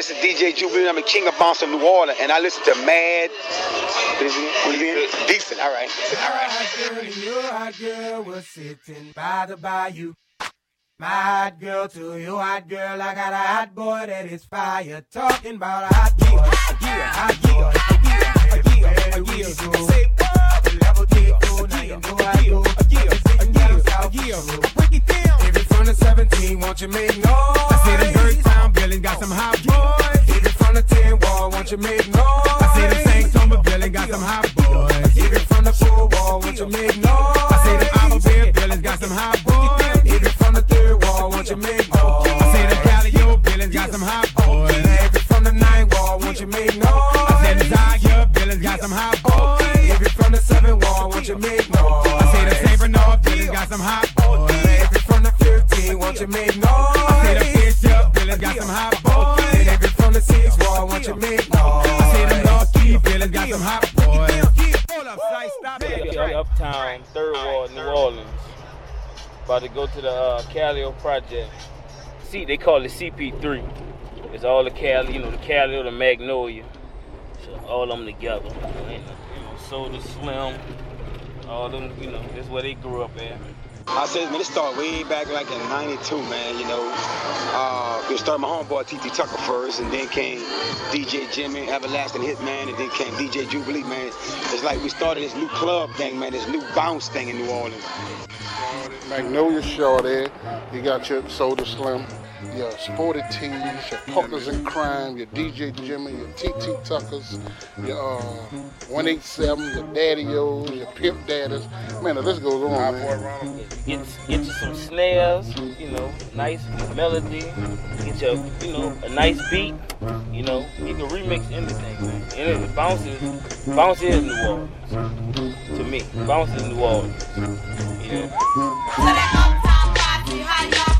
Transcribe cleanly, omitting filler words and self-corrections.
This is DJ Jubilee. I'm the king of bounce in New Orleans, and I listen to Mad. Decent. All right. Your hot girl was sitting by the bayou. My hot girl to your hot girl, I got a hot boy that is fire. Talking about a hot boy. Hot boy. Say what? Level D4, now you know I go. Break it down. If it's from the 17, won't you make noise? I see the Birdtown building got some hot boys. If it's from the 10 wall, won't you make noise? I see the St. Thomas building got some hot boys. If it's from the 4 wall, won't you make noise? I see the Alphabet buildings got some hot boys. If it's from the 3rd wall, won't you make noise? I see the Callio buildings got some hot boys. If it's from the 9th wall, won't you make noise? I see the Zaya buildings got some hot boys. If it's from the 7th wall, won't you make noise? I see the St. Bernard buildings got some hot boys. If it's from the 15, won't you make noise? I see the Bishop buildings got some hot boys. And if it's from the 6th wall, won't you make noise? I see the North Key buildings got some hot boys. Hold up, Sight, stop it. Uptown, 3rd Ward, New Orleans. About to go to the Callio project. See, they call it CP3. It's all the Cali, the Callio, the Magnolia. So all of them together. Soda Slim, all them, that's where they grew up at. I said, man, it started way back like in 92, man, We started my homeboy TT Tucker first, and then came DJ Jimmy, Everlasting Hitman, and then came DJ Jubilee, man. It's like we started this new club thing, man, this new bounce thing in New Orleans. Magnolia Shorty, you got your Soda Slim, your Sporty Tees, your Partners in Crime, your DJ Jimmy, your TT Tuckers, your 187, your Daddy-O's, your Pimp Daddies. Man, the list goes on, man. Get you some snares, nice melody, get you, a nice beat, you can remix anything, man. And bounce is New Orleans, to me. Bounce is New Orleans, So that uptown party, how y'all